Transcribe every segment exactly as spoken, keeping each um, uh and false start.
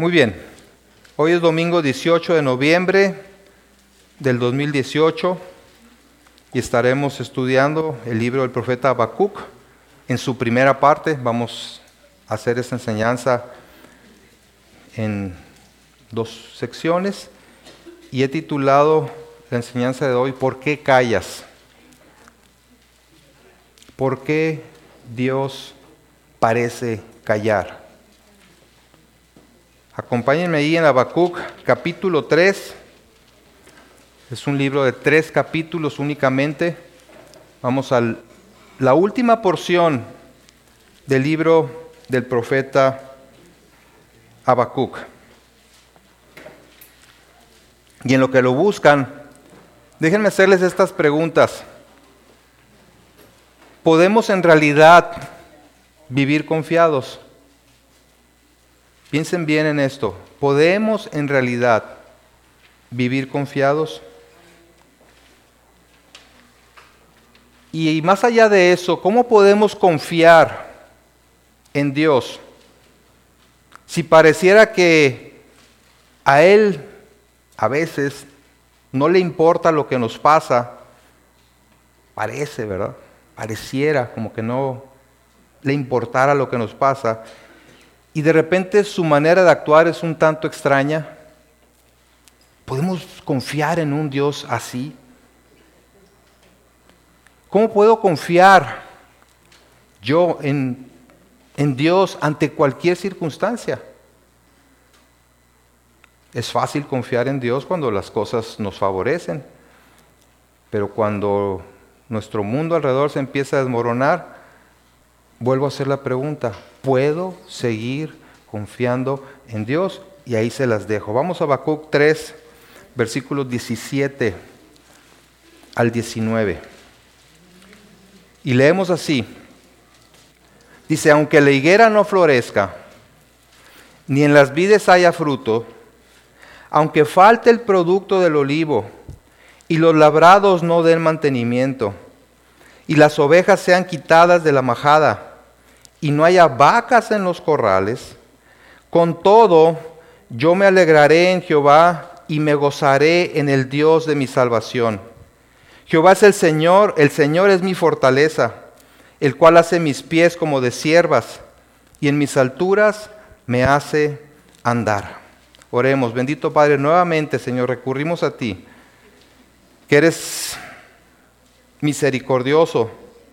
Muy bien, hoy es domingo dieciocho de noviembre del dos mil dieciocho y estaremos estudiando el libro del profeta Habacuc. En su primera parte vamos a hacer esta enseñanza en dos secciones y he titulado la enseñanza de hoy, ¿por qué callas? ¿Por qué Dios parece callar? Acompáñenme ahí en Habacuc capítulo tres. Es un libro de tres capítulos únicamente. Vamos a la última porción del libro del profeta Habacuc. Y en lo que lo buscan, déjenme hacerles estas preguntas. ¿Podemos en realidad vivir confiados? Piensen bien en esto. ¿Podemos en realidad vivir confiados? Y más allá de eso, ¿cómo podemos confiar en Dios si pareciera que a Él a veces no le importa lo que nos pasa? Parece, ¿verdad? Pareciera como que no le importara lo que nos pasa. Y de repente su manera de actuar es un tanto extraña. ¿Podemos confiar en un Dios así? ¿Cómo puedo confiar yo en, en Dios ante cualquier circunstancia? Es fácil confiar en Dios cuando las cosas nos favorecen, pero cuando nuestro mundo alrededor se empieza a desmoronar, vuelvo a hacer la pregunta, ¿puedo seguir confiando en Dios? Y ahí se las dejo. Vamos a Habacuc tres, versículos diecisiete al diecinueve. Y leemos así. Dice, aunque la higuera no florezca, ni en las vides haya fruto, aunque falte el producto del olivo, y los labrados no den mantenimiento, y las ovejas sean quitadas de la majada, y no haya vacas en los corrales, con todo yo me alegraré en Jehová, y me gozaré en el Dios de mi salvación. Jehová es el Señor, el Señor es mi fortaleza, el cual hace mis pies como de ciervas, y en mis alturas me hace andar. Oremos, bendito Padre, nuevamente, Señor, recurrimos a ti, que eres misericordioso,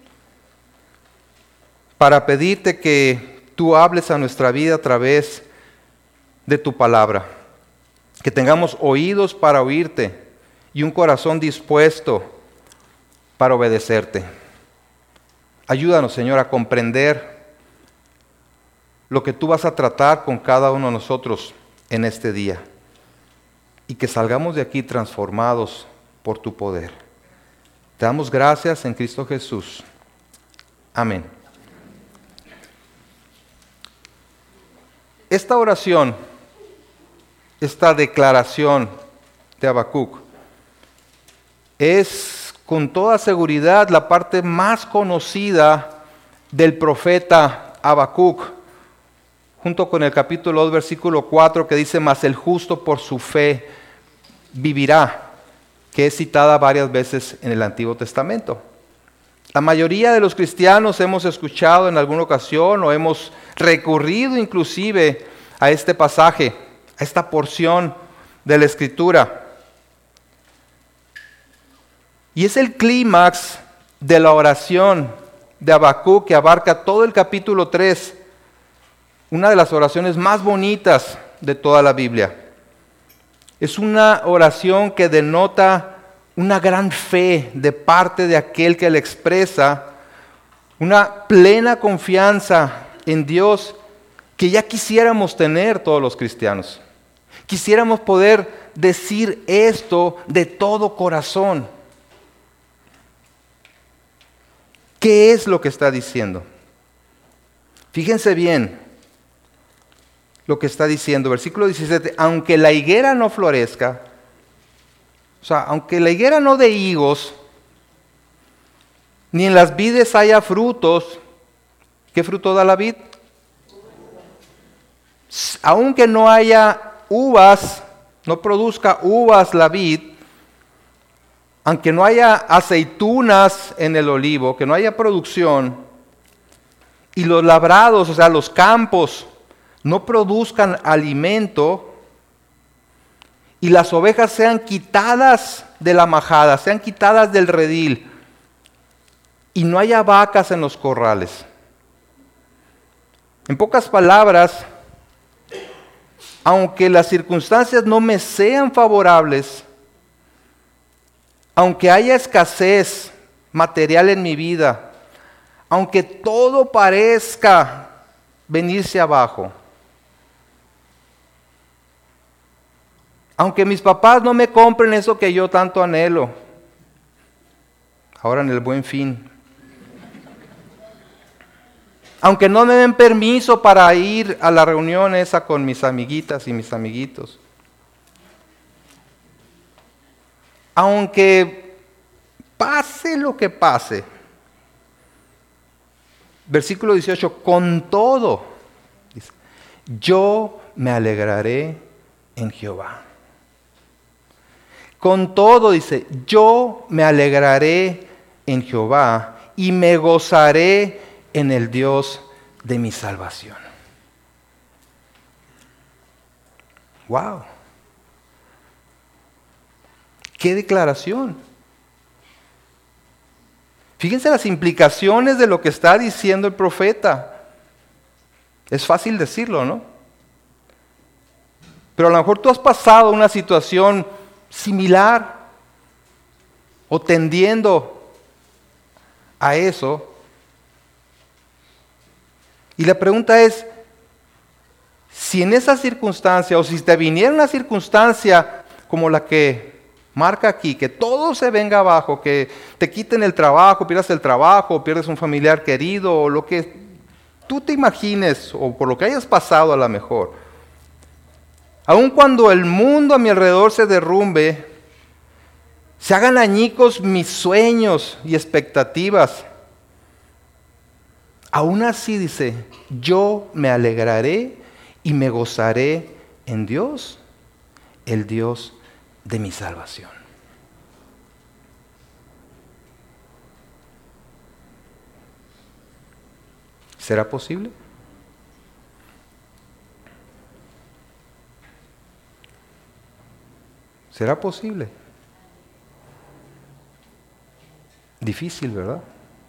para pedirte que tú hables a nuestra vida a través de tu palabra, que tengamos oídos para oírte y un corazón dispuesto para obedecerte. Ayúdanos, Señor, a comprender lo que tú vas a tratar con cada uno de nosotros en este día y que salgamos de aquí transformados por tu poder. Te damos gracias en Cristo Jesús. Amén. Esta oración, esta declaración de Habacuc es con toda seguridad la parte más conocida del profeta Habacuc, junto con el capítulo dos, versículo cuatro, que dice, mas el justo por su fe vivirá, que es citada varias veces en el Antiguo Testamento. La mayoría de los cristianos hemos escuchado en alguna ocasión o hemos recurrido inclusive a este pasaje, a esta porción de la Escritura. Y es el clímax de la oración de Habacuc que abarca todo el capítulo tres, una de las oraciones más bonitas de toda la Biblia. Es una oración que denota una gran fe de parte de aquel que la expresa, una plena confianza en Dios que ya quisiéramos tener todos los cristianos. Quisiéramos poder decir esto de todo corazón. ¿Qué es lo que está diciendo? Fíjense bien lo que está diciendo. Versículo diecisiete. Aunque la higuera no florezca, o sea, aunque la higuera no dé higos, ni en las vides haya frutos. ¿Qué fruto da la vid? Aunque no haya uvas, no produzca uvas la vid, aunque no haya aceitunas en el olivo, que no haya producción, y los labrados, o sea, los campos, no produzcan alimento, y las ovejas sean quitadas de la majada, sean quitadas del redil, y no haya vacas en los corrales. En pocas palabras, aunque las circunstancias no me sean favorables, aunque haya escasez material en mi vida, aunque todo parezca venirse abajo, aunque mis papás no me compren eso que yo tanto anhelo, ahora en el Buen Fin, aunque no me den permiso para ir a la reunión esa con mis amiguitas y mis amiguitos, aunque pase lo que pase, versículo dieciocho, con todo, dice, yo me alegraré en Jehová. Con todo, dice, yo me alegraré en Jehová y me gozaré en el Dios de mi salvación. ¡Wow! ¡Qué declaración! Fíjense las implicaciones de lo que está diciendo el profeta. Es fácil decirlo, ¿no? Pero a lo mejor tú has pasado una situación similar o tendiendo a eso. Y la pregunta es, si en esa circunstancia o si te viniera una circunstancia como la que marca aquí, que todo se venga abajo, que te quiten el trabajo, pierdas el trabajo, pierdes un familiar querido, o lo que tú te imagines, o por lo que hayas pasado a lo mejor. Aun cuando el mundo a mi alrededor se derrumbe, se hagan añicos mis sueños y expectativas, aún así dice, yo me alegraré y me gozaré en Dios, el Dios de mi salvación. ¿Será posible? ¿Será posible? Difícil, ¿verdad?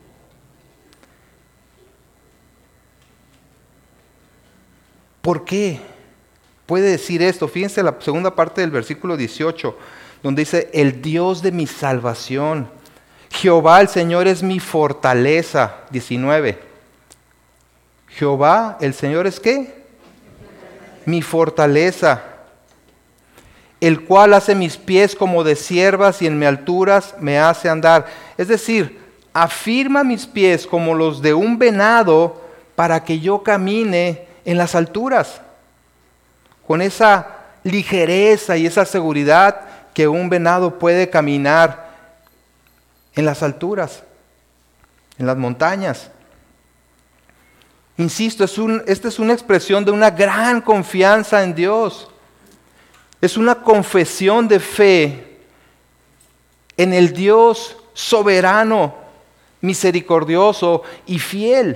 ¿Por qué puede decir esto? Fíjense la segunda parte del versículo dieciocho, donde dice, el Dios de mi salvación, Jehová el Señor es mi fortaleza. diecinueve. Jehová el Señor es ¿qué? Mi fortaleza, el cual hace mis pies como de ciervas y en mis alturas me hace andar. Es decir, afirma mis pies como los de un venado para que yo camine en las alturas, con esa ligereza y esa seguridad que un venado puede caminar en las alturas, en las montañas. Insisto, es un, esta es una expresión de una gran confianza en Dios. Es una confesión de fe en el Dios soberano, misericordioso y fiel.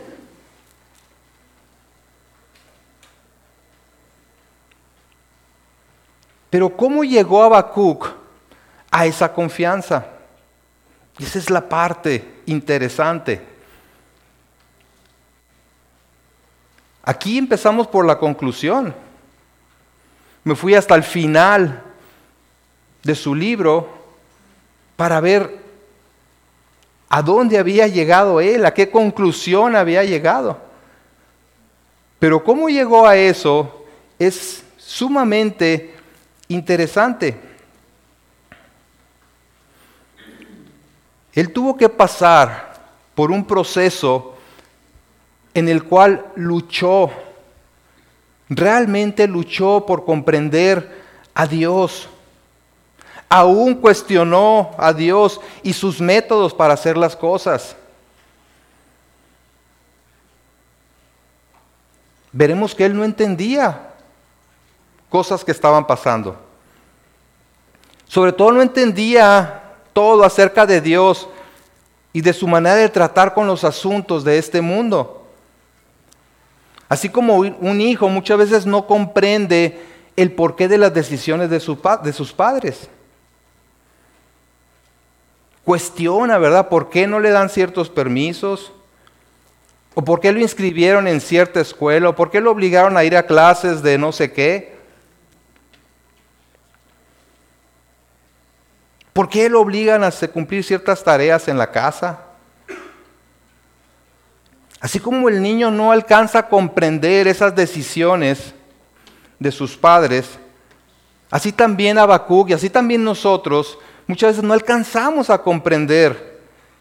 Pero ¿cómo llegó Habacuc a esa confianza? Esa es la parte interesante. Aquí empezamos por la conclusión. Me fui hasta el final de su libro para ver a dónde había llegado él, a qué conclusión había llegado. Pero cómo llegó a eso es sumamente interesante. Él tuvo que pasar por un proceso en el cual luchó, realmente luchó por comprender a Dios. Aún cuestionó a Dios y sus métodos para hacer las cosas. Veremos que él no entendía cosas que estaban pasando. Sobre todo no entendía todo acerca de Dios y de su manera de tratar con los asuntos de este mundo. Así como un hijo muchas veces no comprende el porqué de las decisiones de, su, de sus padres. Cuestiona, ¿verdad? ¿Por qué no le dan ciertos permisos? ¿O por qué lo inscribieron en cierta escuela? ¿O por qué lo obligaron a ir a clases de no sé qué? ¿Por qué lo obligan a cumplir ciertas tareas en la casa? Así como el niño no alcanza a comprender esas decisiones de sus padres, así también Habacuc y así también nosotros muchas veces no alcanzamos a comprender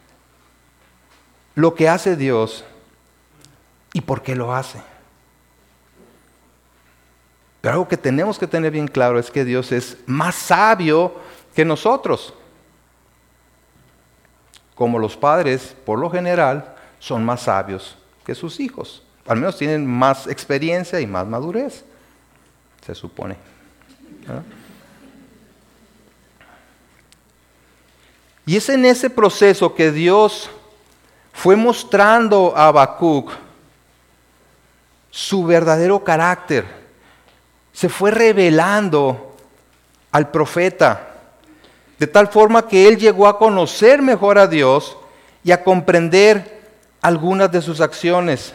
lo que hace Dios y por qué lo hace. Pero algo que tenemos que tener bien claro es que Dios es más sabio que nosotros. Como los padres, por lo general, son más sabios que sus hijos. Al menos tienen más experiencia y más madurez, se supone. ¿Verdad? Y es en ese proceso que Dios fue mostrando a Habacuc su verdadero carácter. Se fue revelando al profeta, de tal forma que él llegó a conocer mejor a Dios y a comprender algunas de sus acciones.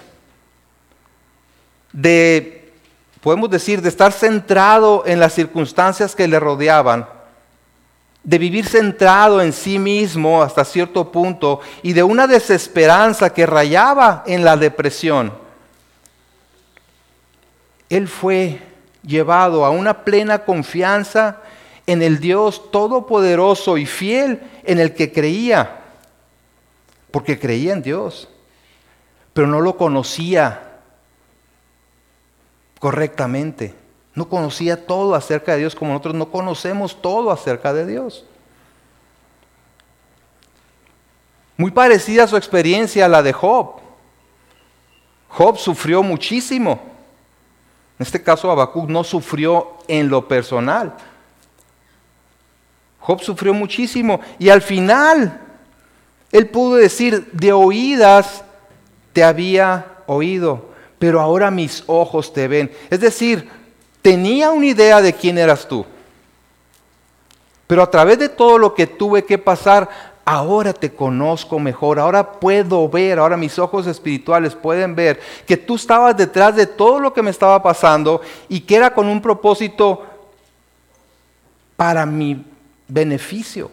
De, podemos decir, de estar centrado en las circunstancias que le rodeaban, de vivir centrado en sí mismo hasta cierto punto y de una desesperanza que rayaba en la depresión. Él fue llevado a una plena confianza en el Dios todopoderoso y fiel en el que creía, porque creía en Dios, pero no lo conocía correctamente. No conocía todo acerca de Dios como nosotros no conocemos todo acerca de Dios. Muy parecida a su experiencia a la de Job. Job sufrió muchísimo. En este caso Habacuc no sufrió en lo personal. Job sufrió muchísimo y al final él pudo decir, de oídas te había oído, pero ahora mis ojos te ven. Es decir, tenía una idea de quién eras tú, pero a través de todo lo que tuve que pasar, ahora te conozco mejor, ahora puedo ver, ahora mis ojos espirituales pueden ver que tú estabas detrás de todo lo que me estaba pasando y que era con un propósito para mi beneficio.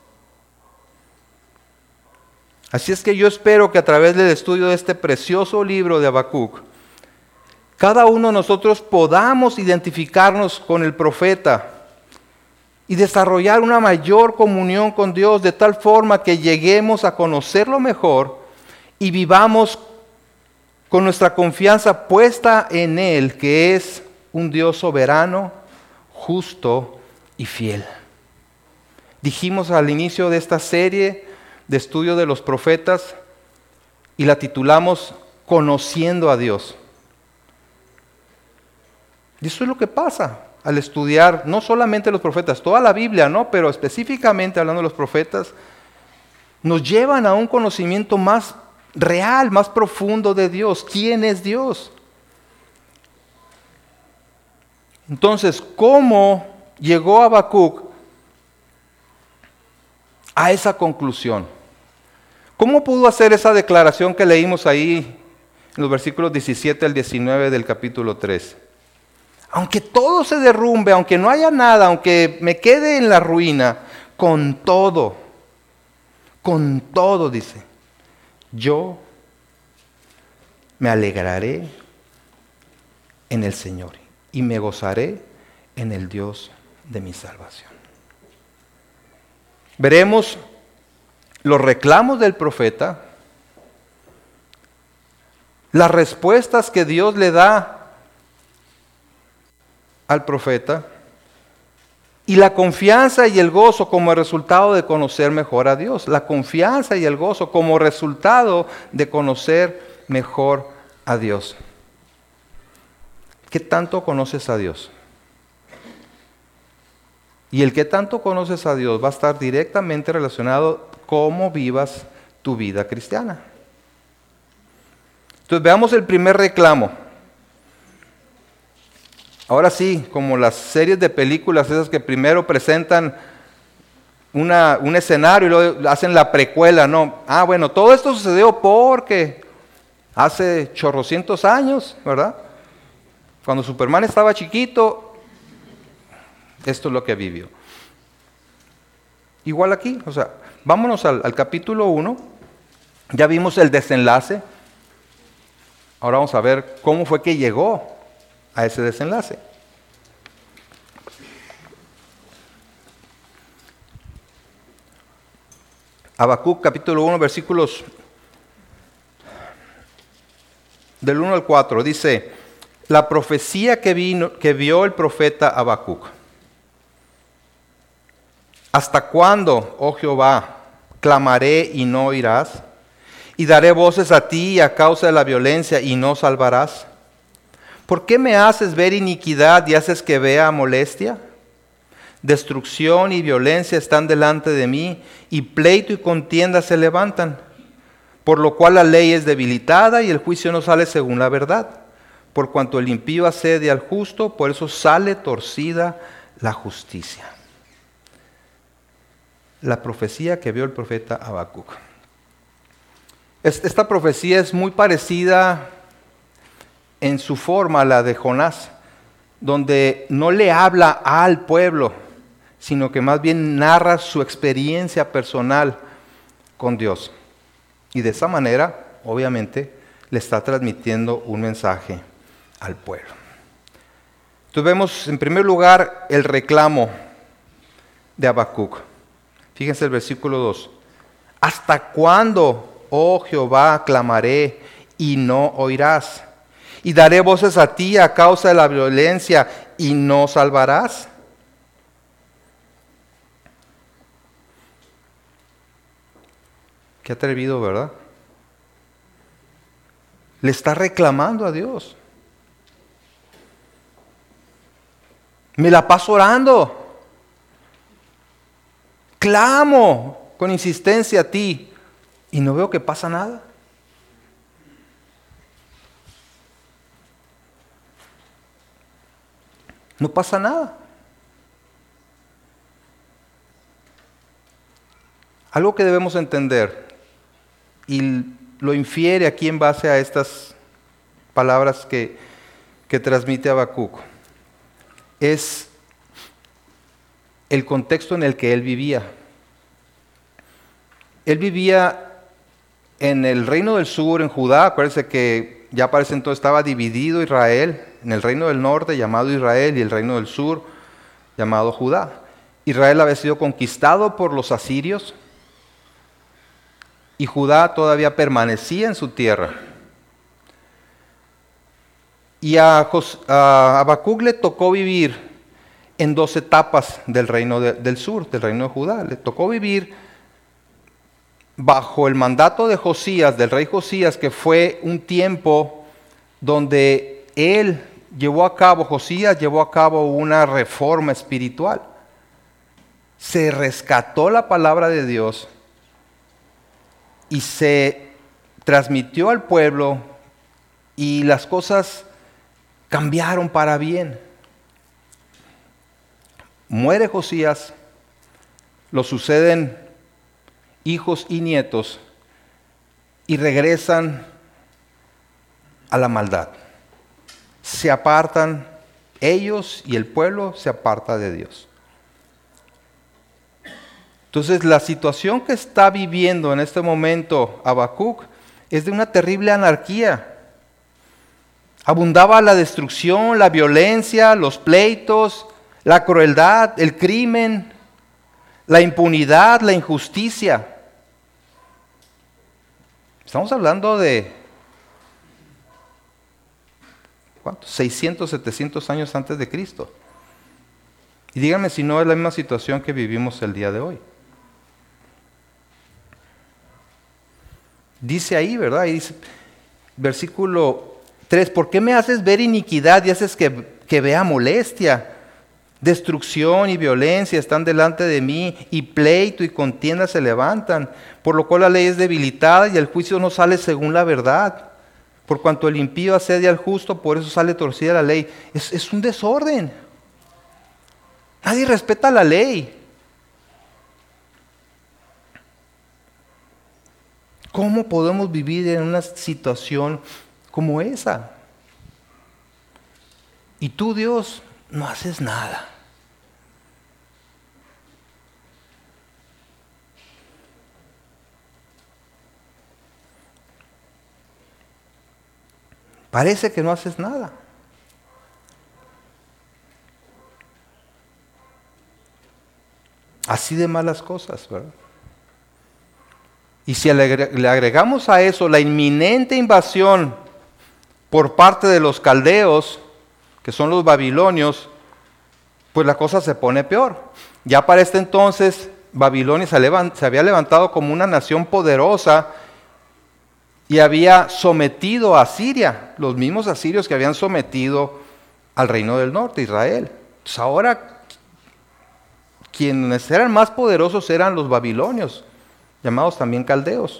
Así es que yo espero que a través del estudio de este precioso libro de Habacuc, cada uno de nosotros podamos identificarnos con el profeta y desarrollar una mayor comunión con Dios de tal forma que lleguemos a conocerlo mejor y vivamos con nuestra confianza puesta en Él, que es un Dios soberano, justo y fiel. Dijimos al inicio de esta serie de estudio de los profetas y la titulamos Conociendo a Dios. Y eso es lo que pasa al estudiar no solamente los profetas, toda la Biblia, ¿no? Pero específicamente hablando de los profetas, nos llevan a un conocimiento más real, más profundo de Dios. ¿Quién es Dios? Entonces, ¿cómo llegó Habacuc a esa conclusión? ¿Cómo pudo hacer esa declaración que leímos ahí en los versículos diecisiete al diecinueve del capítulo tres? Aunque todo se derrumbe, aunque no haya nada, aunque me quede en la ruina, con todo, con todo, dice, yo me alegraré en el Señor y me gozaré en el Dios de mi salvación. Veremos los reclamos del profeta, las respuestas que Dios le da al profeta y la confianza y el gozo como resultado de conocer mejor a Dios. La confianza y el gozo como resultado de conocer mejor a Dios. ¿Qué tanto conoces a Dios? Y el que tanto conoces a Dios va a estar directamente relacionado cómo vivas tu vida cristiana. Entonces veamos el primer reclamo. Ahora sí, como las series de películas esas que primero presentan una, un escenario y luego hacen la precuela, ¿no? Ah, bueno, todo esto sucedió porque hace chorrocientos años, ¿verdad? Cuando Superman estaba chiquito, esto es lo que vivió. Igual aquí, o sea, vámonos al, al capítulo uno, ya vimos el desenlace, ahora vamos a ver cómo fue que llegó a ese desenlace. Habacuc capítulo uno, versículos del uno al cuatro, dice: la profecía que, vino, que vio el profeta Habacuc. ¿Hasta cuándo, oh Jehová, clamaré y no oirás? Y daré voces a ti a causa de la violencia y no salvarás. ¿Por qué me haces ver iniquidad y haces que vea molestia? Destrucción y violencia están delante de mí, y pleito y contienda se levantan. Por lo cual la ley es debilitada y el juicio no sale según la verdad. Por cuanto el impío asedia al justo, por eso sale torcida la justicia. La profecía que vio el profeta Habacuc. Esta profecía es muy parecida en su forma a la de Jonás, donde no le habla al pueblo, sino que más bien narra su experiencia personal con Dios. Y de esa manera, obviamente, le está transmitiendo un mensaje al pueblo. Entonces vemos en primer lugar el reclamo de Habacuc. Fíjense el versículo dos. ¿Hasta cuándo, oh Jehová, clamaré y no oirás? Y daré voces a ti a causa de la violencia y no salvarás. Qué atrevido, ¿verdad? Le está reclamando a Dios. Me la paso orando. Clamo con insistencia a ti y no veo que pasa nada. No pasa nada. Algo que debemos entender, y lo infiere aquí en base a estas palabras que, que transmite Habacuc, es el contexto en el que él vivía. Él vivía en el reino del sur, en Judá. Acuérdense que ya para ese entonces estaba dividido Israel, en el reino del norte llamado Israel y el reino del sur llamado Judá. Israel había sido conquistado por los asirios y Judá todavía permanecía en su tierra. Y a, Jos, a Habacuc le tocó vivir en dos etapas del reino de, del sur, del reino de Judá. Le tocó vivir bajo el mandato de Josías, del rey Josías, que fue un tiempo donde él llevó a cabo, Josías llevó a cabo una reforma espiritual. Se rescató la palabra de Dios y se transmitió al pueblo y las cosas cambiaron para bien. Muere Josías, lo suceden hijos y nietos y regresan a la maldad. Se apartan ellos y el pueblo se aparta de Dios. Entonces la situación que está viviendo en este momento Habacuc es de una terrible anarquía. Abundaba la destrucción, la violencia, los pleitos, la crueldad, el crimen, la impunidad, la injusticia. Estamos hablando de ¿cuántos? seiscientos, setecientos años antes de Cristo. Y díganme si no es la misma situación que vivimos el día de hoy. Dice ahí, ¿verdad? Ahí dice, versículo tres, ¿por qué me haces ver iniquidad y haces que, que vea molestia? Destrucción y violencia están delante de mí, y pleito y contienda se levantan, por lo cual la ley es debilitada y el juicio no sale según la verdad. Por cuanto el impío asedia al justo, por eso sale torcida la ley. Es, es un desorden. Nadie respeta la ley. ¿Cómo podemos vivir en una situación como esa? Y tú, Dios, no haces nada. Parece que no haces nada. Así de malas cosas, ¿verdad? Y si le agregamos a eso la inminente invasión por parte de los caldeos, que son los babilonios, pues la cosa se pone peor. Ya para este entonces, Babilonia se, levant, se había levantado como una nación poderosa y había sometido a Siria, los mismos asirios que habían sometido al reino del norte, Israel. Entonces ahora, quienes eran más poderosos eran los babilonios, llamados también caldeos.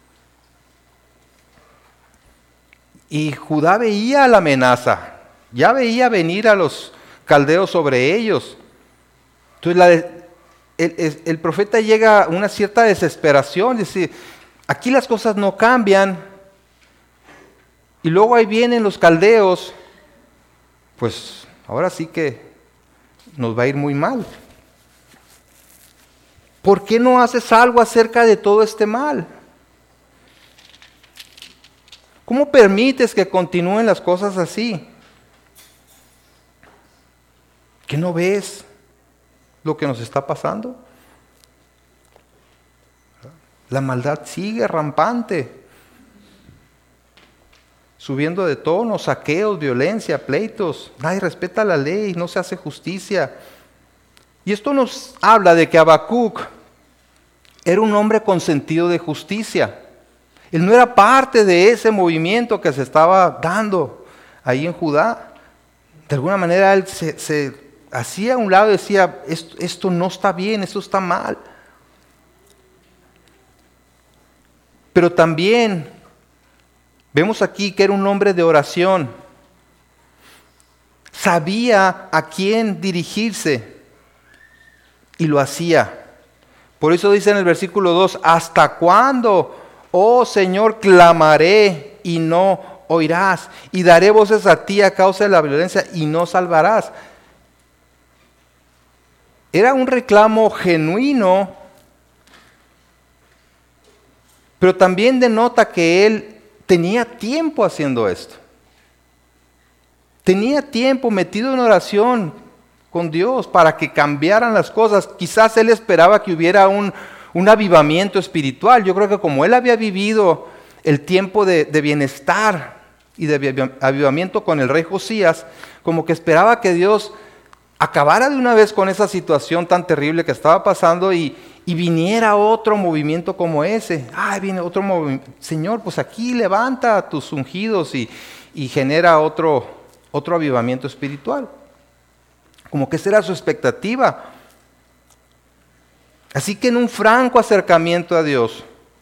Y Judá veía la amenaza, ya veía venir a los caldeos sobre ellos. Entonces la, el, el, el profeta llega a una cierta desesperación, dice, aquí las cosas no cambian, y luego ahí vienen los caldeos, pues ahora sí que nos va a ir muy mal. ¿Por qué no haces algo acerca de todo este mal? ¿Cómo permites que continúen las cosas así? ¿Que no ves lo que nos está pasando? La maldad sigue rampante, subiendo de tono, saqueos, violencia, pleitos. Nadie respeta la ley, no se hace justicia. Y esto nos habla de que Habacuc era un hombre con sentido de justicia. Él no era parte de ese movimiento que se estaba dando ahí en Judá. De alguna manera él se, se hacía a un lado y decía, esto, esto no está bien, esto está mal. Pero también vemos aquí que era un hombre de oración. Sabía a quién dirigirse y lo hacía. Por eso dice en el versículo dos, ¿hasta cuándo, oh Señor, clamaré y no oirás? Y daré voces a ti a causa de la violencia y no salvarás. Era un reclamo genuino, pero también denota que él tenía tiempo haciendo esto. Tenía tiempo metido en oración con Dios para que cambiaran las cosas. Quizás él esperaba que hubiera un, un avivamiento espiritual. Yo creo que como él había vivido el tiempo de, de bienestar y de avivamiento con el rey Josías, como que esperaba que Dios acabara de una vez con esa situación tan terrible que estaba pasando y, y viniera otro movimiento como ese. Ay, viene otro movimiento. Señor, pues aquí levanta a tus ungidos y, y genera otro, otro avivamiento espiritual. Como que esa era su expectativa. Así que en un franco acercamiento a Dios,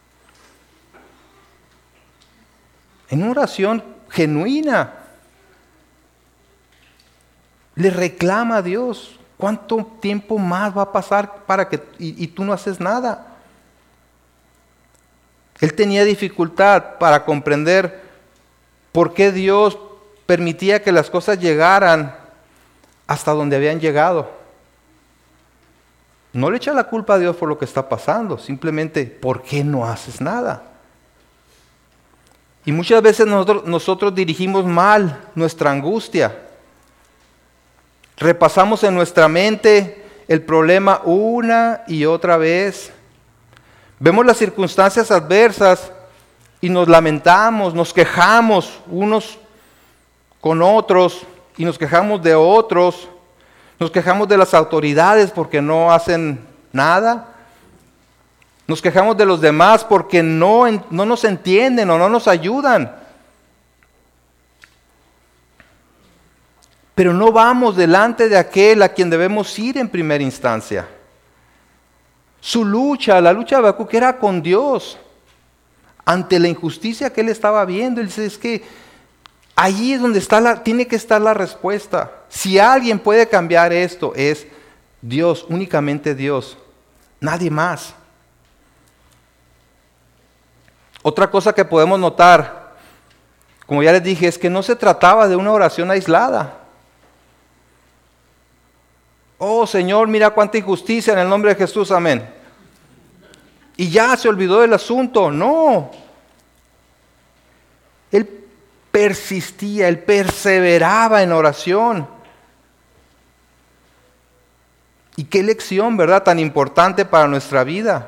en una oración genuina, le reclama a Dios, ¿cuánto tiempo más va a pasar para que y, y tú no haces nada? Él tenía dificultad para comprender por qué Dios permitía que las cosas llegaran hasta donde habían llegado. No le echa la culpa a Dios por lo que está pasando, simplemente, ¿por qué no haces nada? Y muchas veces nosotros, nosotros dirigimos mal nuestra angustia. Repasamos en nuestra mente el problema una y otra vez. Vemos las circunstancias adversas y nos lamentamos, nos quejamos unos con otros y nos quejamos de otros. Nos quejamos de las autoridades porque no hacen nada. Nos quejamos de los demás porque no, no nos entienden o no nos ayudan. pero no vamos delante de aquel a quien debemos ir en primera instancia. Su lucha, la lucha de Habacuc era con Dios, ante la injusticia que él estaba viendo. Él dice, es que allí es donde está la, tiene que estar la respuesta. Si alguien puede cambiar esto, es Dios, únicamente Dios, nadie más. Otra cosa que podemos notar, como ya les dije, es que no se trataba de una oración aislada. Oh Señor, mira cuánta injusticia en el nombre de Jesús, amén. Y ya se olvidó del asunto. No. Él persistía, él perseveraba en oración. Y qué lección, ¿verdad? Tan importante para nuestra vida.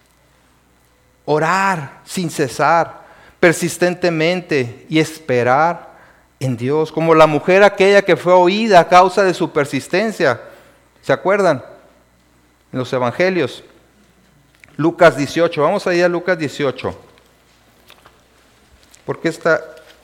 Orar sin cesar, persistentemente y esperar en Dios. Como la mujer aquella que fue oída a causa de su persistencia. ¿Se acuerdan? En los evangelios. Lucas dieciocho. Vamos a ir a Lucas dieciocho. Porque esta,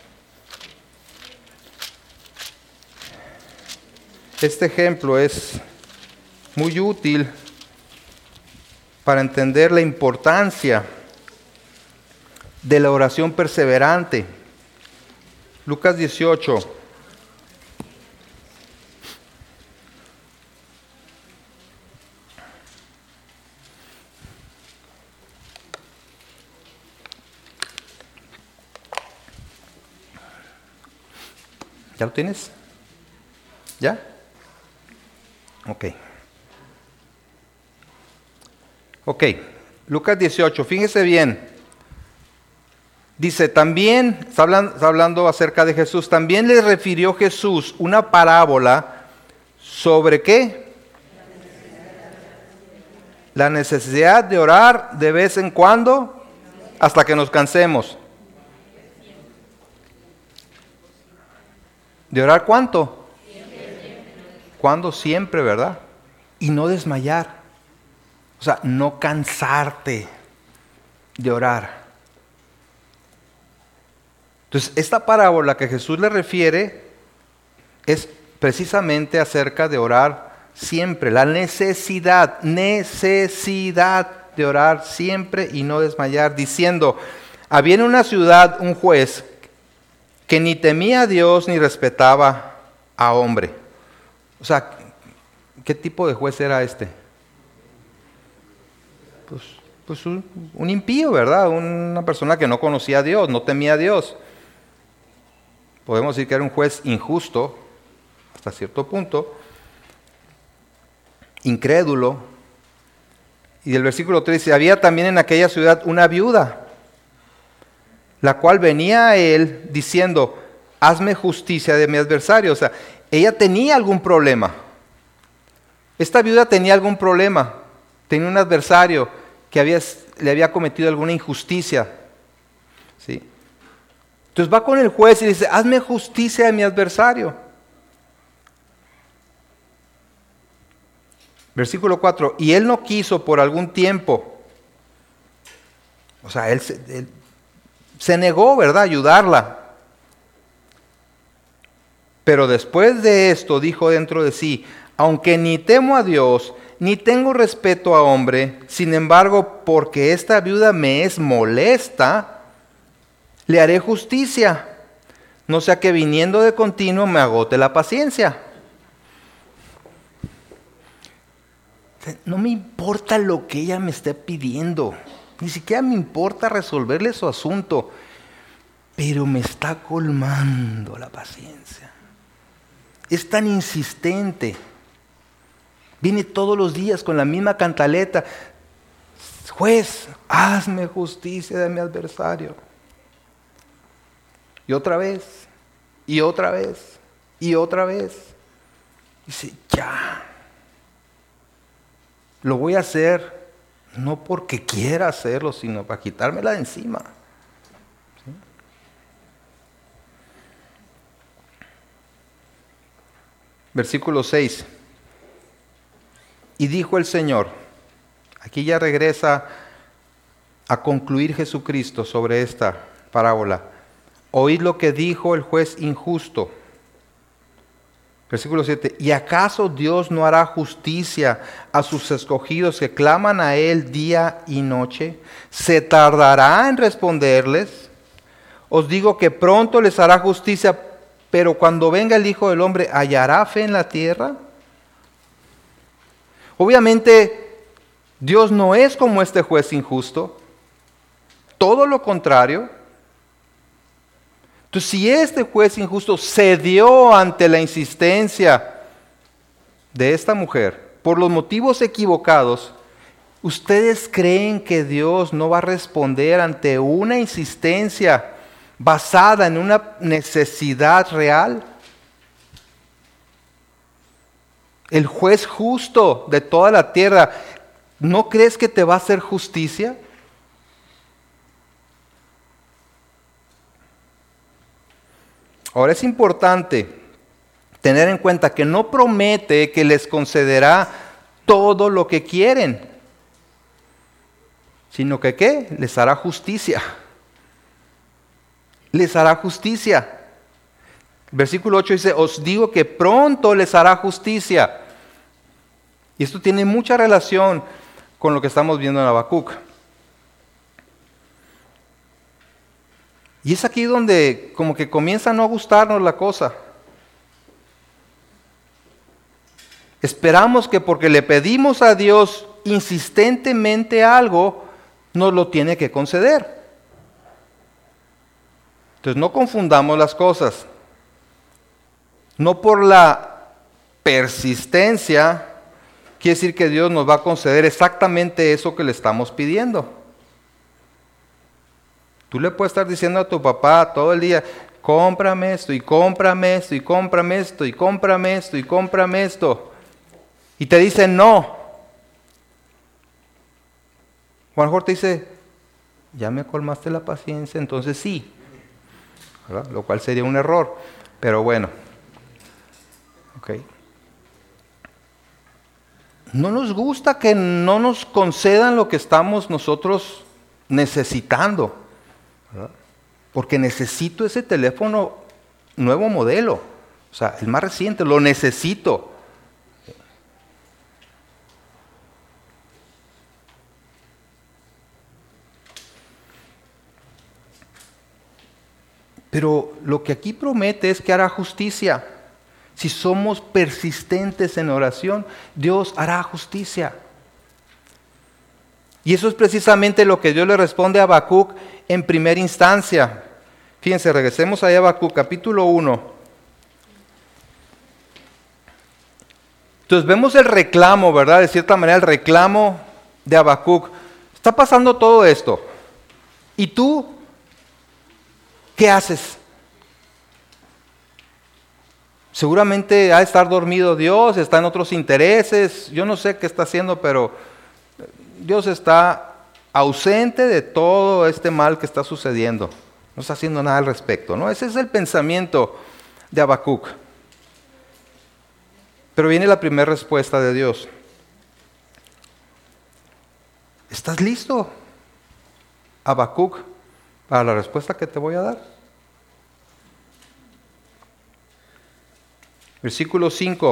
este ejemplo es muy útil para entender la importancia de la oración perseverante. Lucas dieciocho. ¿Ya lo tienes? ¿Ya? Ok. Ok, Lucas dieciocho, fíjese bien. Dice, también, está hablando, está hablando acerca de Jesús, también le refirió Jesús una parábola sobre ¿qué? La necesidad de orar de vez en cuando hasta que nos cansemos. ¿De orar cuánto? ¿Cuándo? Siempre, ¿verdad? Y no desmayar. O sea, no cansarte de orar. Entonces, esta parábola que Jesús le refiere es precisamente acerca de orar siempre. La necesidad, necesidad de orar siempre y no desmayar. Diciendo, había en una ciudad un juez que ni temía a Dios ni respetaba a hombre. O sea, ¿qué tipo de juez era este? Pues, pues un, un impío, ¿verdad? Una persona que no conocía a Dios, no temía a Dios. Podemos decir que era un juez injusto, hasta cierto punto, incrédulo. Y el versículo tres dice, había también en aquella ciudad una viuda, la cual venía a él diciendo, hazme justicia de mi adversario. O sea, ella tenía algún problema. Esta viuda tenía algún problema. Tenía un adversario que había, le había cometido alguna injusticia. ¿Sí? Entonces va con el juez y dice, hazme justicia de mi adversario. Versículo cuatro, y él no quiso por algún tiempo. O sea, él se, él se negó, ¿verdad?, a ayudarla. Pero después de esto dijo dentro de sí, aunque ni temo a Dios, ni tengo respeto a hombre, sin embargo, porque esta viuda me es molesta, le haré justicia, no sea que viniendo de continuo me agote la paciencia. No me importa lo que ella me esté pidiendo, ni siquiera me importa resolverle su asunto, pero me está colmando la paciencia. Es tan insistente. Viene todos los días con la misma cantaleta. Juez, hazme justicia de mi adversario. Y otra vez, y otra vez, y otra vez. Dice, ya. Lo voy a hacer no porque quiera hacerlo, sino para quitármela de encima. ¿Sí? Versículo seis. Y dijo el Señor, aquí ya regresa a concluir Jesucristo sobre esta parábola. Oíd lo que dijo el juez injusto. Versículo siete. ¿Y acaso Dios no hará justicia a sus escogidos que claman a Él día y noche? ¿Se tardará en responderles? Os digo que pronto les hará justicia, pero cuando venga el Hijo del Hombre, ¿hallará fe en la tierra? Obviamente, Dios no es como este juez injusto. Todo lo contrario. Entonces, si este juez injusto cedió ante la insistencia de esta mujer por los motivos equivocados, ¿ustedes creen que Dios no va a responder ante una insistencia basada en una necesidad real? El juez justo de toda la tierra, ¿no crees que te va a hacer justicia? Ahora es importante tener en cuenta que no promete que les concederá todo lo que quieren, sino que ¿qué? Les hará justicia. Les hará justicia. Versículo ocho dice, os digo que pronto les hará justicia. Y esto tiene mucha relación con lo que estamos viendo en Habacuc. Y es aquí donde como que comienza a no gustarnos la cosa. Esperamos que porque le pedimos a Dios insistentemente algo, nos lo tiene que conceder. Entonces no confundamos las cosas. No por la persistencia quiere decir que Dios nos va a conceder exactamente eso que le estamos pidiendo. Tú le puedes estar diciendo a tu papá todo el día, cómprame esto y cómprame esto y cómprame esto y cómprame esto y cómprame esto. Y te dice no. O a lo mejor te dice, ya me colmaste la paciencia, entonces sí. ¿Verdad? Lo cual sería un error. Pero bueno. Ok. No nos gusta que no nos concedan lo que estamos nosotros necesitando. ¿Verdad? Porque necesito ese teléfono nuevo modelo, o sea, el más reciente, lo necesito. Pero lo que aquí promete es que hará justicia. Si somos persistentes en oración, Dios hará justicia. Y eso es precisamente lo que Dios le responde a Habacuc en primera instancia. Fíjense, regresemos a Habacuc, capítulo uno. Entonces vemos el reclamo, ¿verdad? De cierta manera el reclamo de Habacuc. Está pasando todo esto. ¿Y tú qué haces? Seguramente ha de estar dormido Dios, está en otros intereses. Yo no sé qué está haciendo, pero Dios está ausente de todo este mal que está sucediendo. No está haciendo nada al respecto, ¿no? Ese es el pensamiento de Habacuc. Pero viene la primera respuesta de Dios. ¿Estás listo, Habacuc, para la respuesta que te voy a dar? Versículo cinco.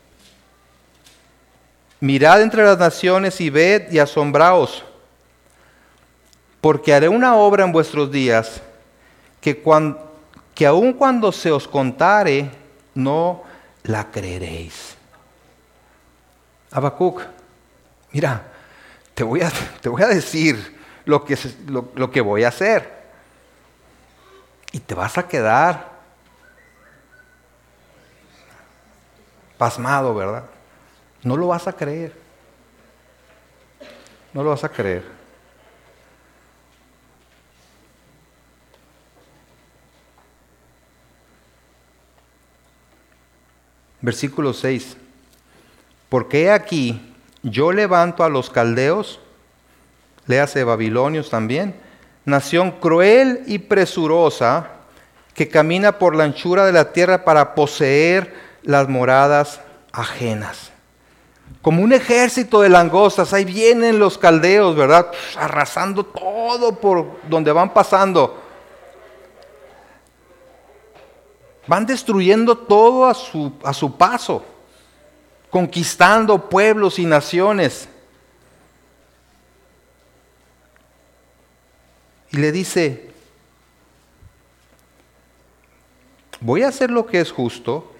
Mirad entre las naciones y ved y asombraos, porque haré una obra en vuestros días que, cuando, que aun cuando se os contare, no la creeréis. Habacuc, mira, te voy a, te voy a decir lo que, lo, lo que voy a hacer. Y te vas a quedar pasmado, ¿verdad? No lo vas a creer. No lo vas a creer. Versículo seis. Porque he aquí, yo levanto a los caldeos, léase babilonios también, nación cruel y presurosa, que camina por la anchura de la tierra para poseer las moradas ajenas. Como un ejército de langostas, ahí vienen los caldeos, ¿verdad? Pff, arrasando todo por donde van pasando. Van destruyendo todo a su, a su paso, conquistando pueblos y naciones. Y le dice, voy a hacer lo que es justo,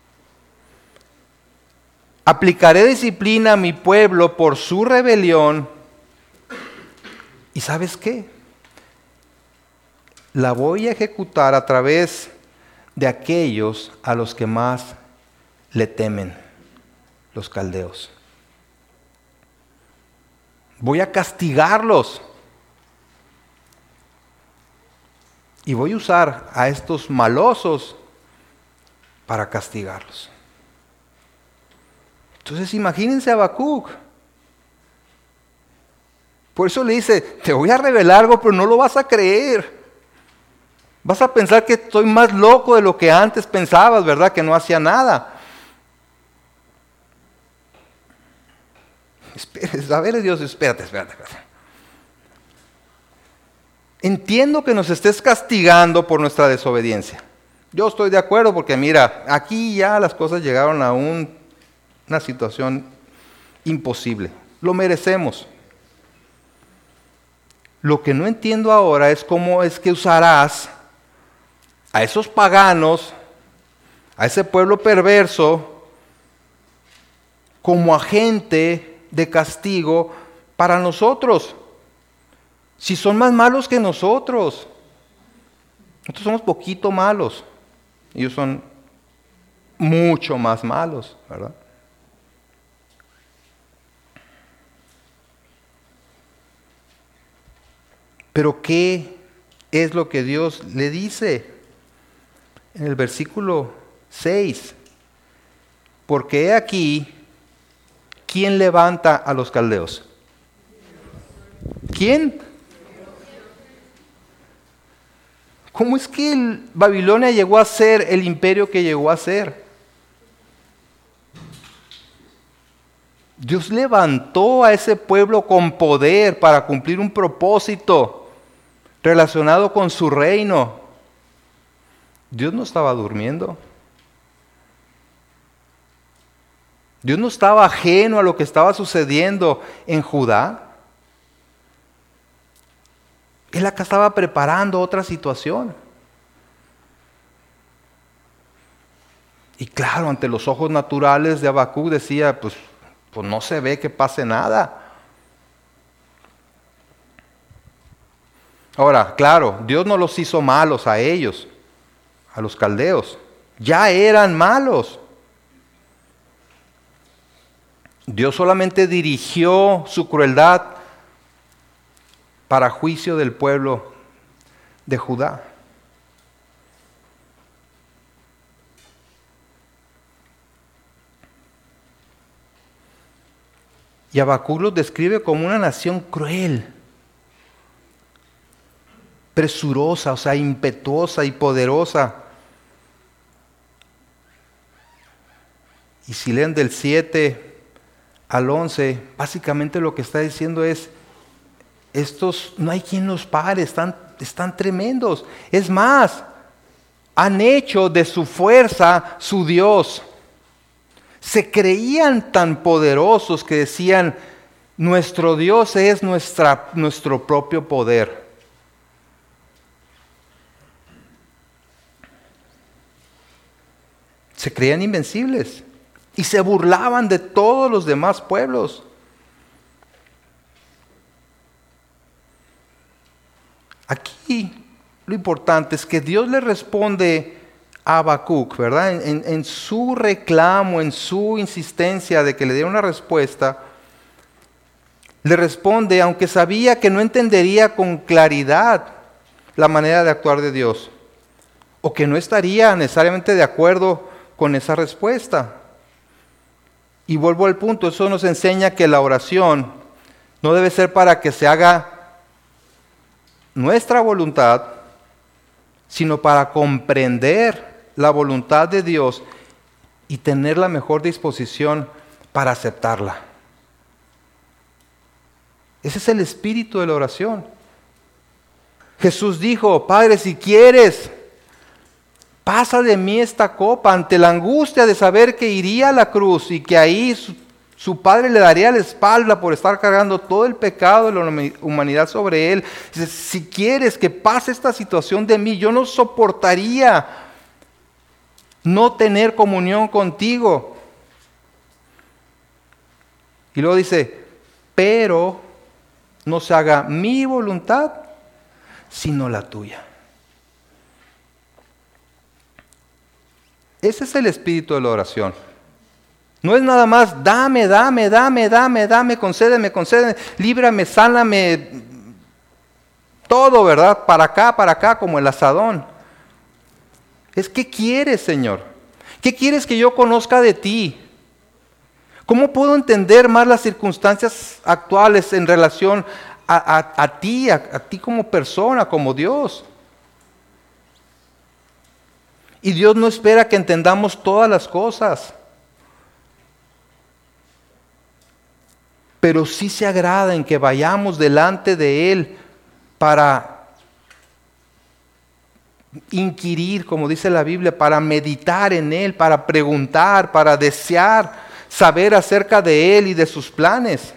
aplicaré disciplina a mi pueblo por su rebelión, y ¿sabes qué? La voy a ejecutar a través de aquellos a los que más le temen, los caldeos. Voy a castigarlos. Y voy a usar a estos malosos para castigarlos. Entonces imagínense a Habacuc. Por eso le dice, te voy a revelar algo, pero no lo vas a creer. Vas a pensar que estoy más loco de lo que antes pensabas, ¿verdad? Que no hacía nada. Espérate, a ver, Dios, espérate, espérate, espérate. Entiendo que nos estés castigando por nuestra desobediencia. Yo estoy de acuerdo porque mira, aquí ya las cosas llegaron a un, una situación imposible. Lo merecemos. Lo que no entiendo ahora es cómo es que usarás a esos paganos, a ese pueblo perverso, como agente de castigo para nosotros. Si son más malos que nosotros. Nosotros somos poquito malos. Ellos son mucho más malos, ¿verdad? Pero ¿qué es lo que Dios le dice? En el versículo seis. Porque he aquí, ¿quién levanta a los caldeos? ¿Quién? ¿Cómo es que el Babilonia llegó a ser el imperio que llegó a ser? Dios levantó a ese pueblo con poder para cumplir un propósito relacionado con su reino. Dios no estaba durmiendo. Dios no estaba ajeno a lo que estaba sucediendo en Judá. Él acá estaba preparando otra situación. Y claro, ante los ojos naturales de Habacuc decía, pues, pues no se ve que pase nada. Ahora, claro, Dios no los hizo malos a ellos, a los caldeos. Ya eran malos. Dios solamente dirigió su crueldad para juicio del pueblo de Judá. Y Habacuc los describe como una nación cruel, presurosa, o sea, impetuosa y poderosa. Y si leen del siete al once, básicamente lo que está diciendo es, estos no hay quien los pare, están, están tremendos. Es más, han hecho de su fuerza su Dios. Se creían tan poderosos que decían, nuestro Dios es nuestra, nuestro propio poder. Se creían invencibles y se burlaban de todos los demás pueblos. Aquí lo importante es que Dios le responde a Habacuc, ¿verdad? En, en, en su reclamo, en su insistencia de que le diera una respuesta, le responde, aunque sabía que no entendería con claridad la manera de actuar de Dios, o que no estaría necesariamente de acuerdo con esa respuesta. Y vuelvo al punto, eso nos enseña que la oración no debe ser para que se haga nuestra voluntad, sino para comprender la voluntad de Dios y tener la mejor disposición para aceptarla. Ese es el espíritu de la oración. Jesús dijo, Padre, si quieres, pasa de mí esta copa, ante la angustia de saber que iría a la cruz y que ahí su, su padre le daría la espalda por estar cargando todo el pecado de la humanidad sobre él. Dice, si quieres que pase esta situación de mí, yo no soportaría no tener comunión contigo. Y luego dice, pero no se haga mi voluntad, sino la tuya. Ese es el espíritu de la oración. No es nada más, dame, dame, dame, dame, dame, concédeme, concédeme, líbrame, sáname, todo, ¿verdad? Para acá, para acá, como el asadón. Es, ¿qué quieres, Señor? ¿Qué quieres que yo conozca de ti? ¿Cómo puedo entender más las circunstancias actuales en relación a, a, a ti, a, a ti como persona, como Dios? Y Dios no espera que entendamos todas las cosas, pero sí se agrada en que vayamos delante de Él para inquirir, como dice la Biblia, para meditar en Él, para preguntar, para desear saber acerca de Él y de sus planes.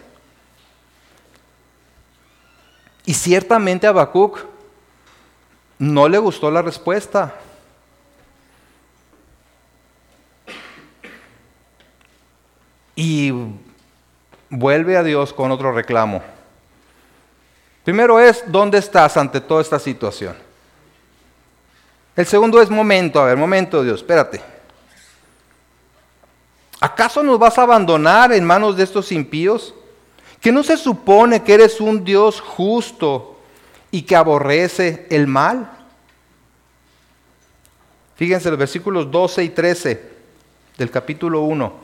Y ciertamente a Habacuc no le gustó la respuesta. Y vuelve a Dios con otro reclamo. Primero es, ¿dónde estás ante toda esta situación? El segundo es, momento, a ver, momento Dios, espérate. ¿Acaso nos vas a abandonar en manos de estos impíos? ¿Que no se supone que eres un Dios justo y que aborrece el mal? Fíjense los versículos doce y trece del capítulo uno.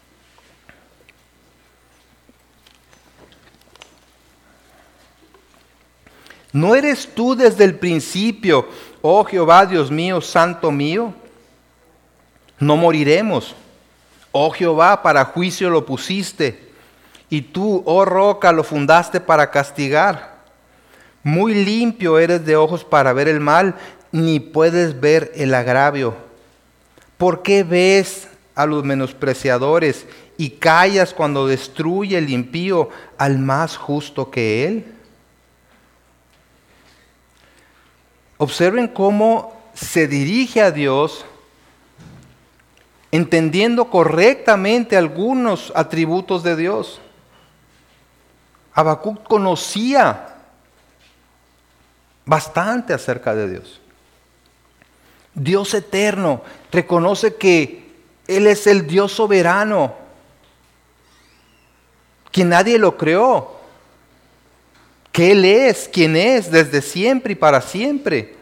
¿No eres tú desde el principio, oh Jehová, Dios mío, santo mío? No moriremos. Oh Jehová, para juicio lo pusiste, y tú, oh roca, lo fundaste para castigar. Muy limpio eres de ojos para ver el mal, ni puedes ver el agravio. ¿Por qué ves a los menospreciadores y callas cuando destruye el impío al más justo que él? Observen cómo se dirige a Dios entendiendo correctamente algunos atributos de Dios. Habacuc conocía bastante acerca de Dios. Dios eterno, reconoce que Él es el Dios soberano, que nadie lo creó, que Él es quien es desde siempre y para siempre.